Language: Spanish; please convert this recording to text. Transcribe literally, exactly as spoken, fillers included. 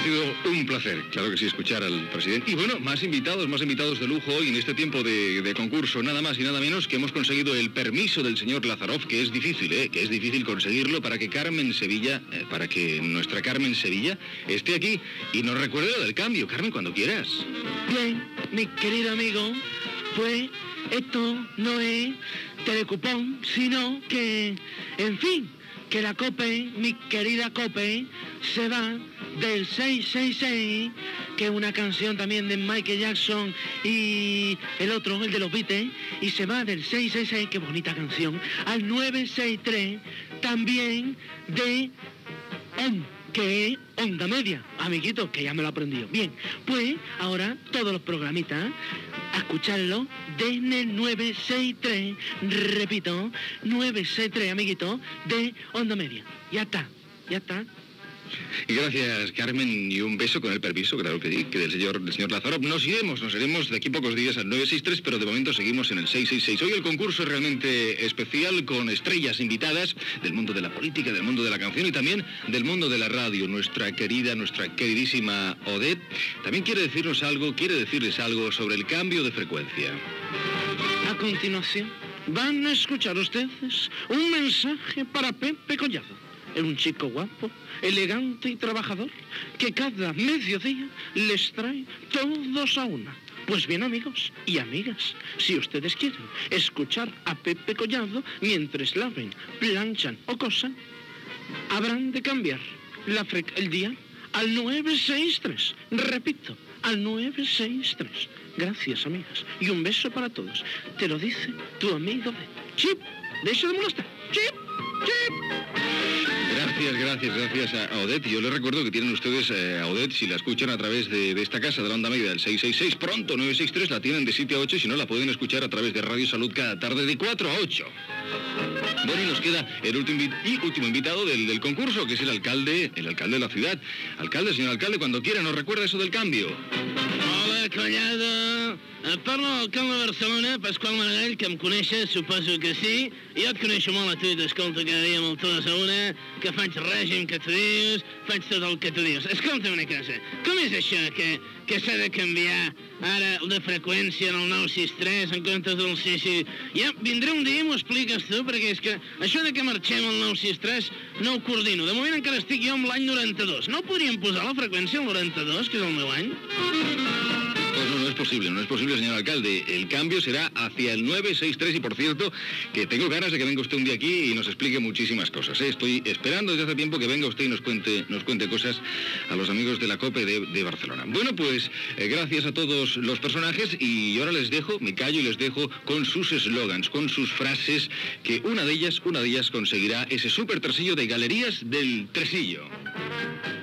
Ha sido un placer, claro que sí, escuchar al presidente. Y bueno, más invitados, más invitados de lujo hoy en este tiempo de, de concurso, nada más y nada menos que hemos conseguido el permiso del señor Lázarov, que es difícil, ¿eh? Que es difícil conseguirlo para que Carmen Sevilla, eh, para que nuestra Carmen Sevilla esté aquí y nos recuerde lo del cambio. Carmen, cuando quieras. Bien, mi querido amigo, pues esto no es telecupón, sino que, en fin, que la COPE, mi querida COPE, se va del seis seis seis, que es una canción también de Michael Jackson y el otro, el de los Beatles, y se va del seis seis seis, qué bonita canción, al nueve seis tres, también de ON, que es onda media, amiguitos, que ya me lo he aprendido. Bien, pues ahora todos los programitas, a escucharlo desde el nueve seis tres, repito, nueve seis tres, amiguitos, de onda media. Ya está, ya está. Y gracias, Carmen, y un beso con el permiso, claro que sí, que del señor, del señor Lázarov. Nos iremos, nos iremos de aquí pocos días al nueve seis tres, pero de momento seguimos en el seis seis seis. Hoy el concurso es realmente especial, con estrellas invitadas del mundo de la política, del mundo de la canción y también del mundo de la radio. Nuestra querida, nuestra queridísima Odette también quiere decirnos algo, quiere decirles algo sobre el cambio de frecuencia. A continuación, van a escuchar ustedes un mensaje para Pepe Collado. Es un chico guapo, elegante y trabajador, que cada mediodía les trae todos a una. Pues bien, amigos y amigas, si ustedes quieren escuchar a Pepe Collado mientras laven, planchan o cosan, habrán de cambiar la fre- el día al nueve seis tres. Repito, al nueve seis tres. Gracias, amigas, y un beso para todos. Te lo dice tu amigo de Chip. Deja de molestar. Chip, Chip. Gracias, gracias, gracias a Odette. Yo les recuerdo que tienen ustedes eh, a Odette, si la escuchan a través de, de esta casa de la onda media del seis seis seis, pronto nueve seis tres, la tienen de siete a ocho, y si no la pueden escuchar a través de Radio Salud cada tarde de cuatro a ocho. Bueno, y nos queda el último, y último invitado del, del concurso, que es el alcalde, el alcalde de la ciudad. Alcalde, señor alcalde, cuando quiera, ¿nos recuerda eso del cambio? Hola, Collado. Parlo al alcalde de Barcelona, Pasqual Maragall, que em coneixes, suposo que sí. Jo et coneixo molt a tu, t'escolto cada dia amb el todos a una, que faig règim que tu dius, faig tot el que tu dius. Escolta'm una cosa, com és això que, que s'ha de canviar ara de freqüència en el nou sis tres en comptes del sis sis? Ja vindré un dia i m'ho expliques tu, perquè és que això de que marxem al nou sis tres no ho coordino. De moment encara estic jo amb l'any noranta-dos. No podríem posar la freqüència al noranta-dos, que és el meu any? Pues no, no es posible, no es posible, señor alcalde. El cambio será hacia el nueve seis tres, y por cierto, que tengo ganas de que venga usted un día aquí y nos explique muchísimas cosas, ¿eh? Estoy esperando desde hace tiempo que venga usted y nos cuente, nos cuente cosas a los amigos de la COPE de, de Barcelona. Bueno, pues eh, gracias a todos los personajes, y ahora les dejo, me callo y les dejo con sus eslogans, con sus frases, que una de ellas, una de ellas conseguirá ese súper tresillo de Galerías del Tresillo.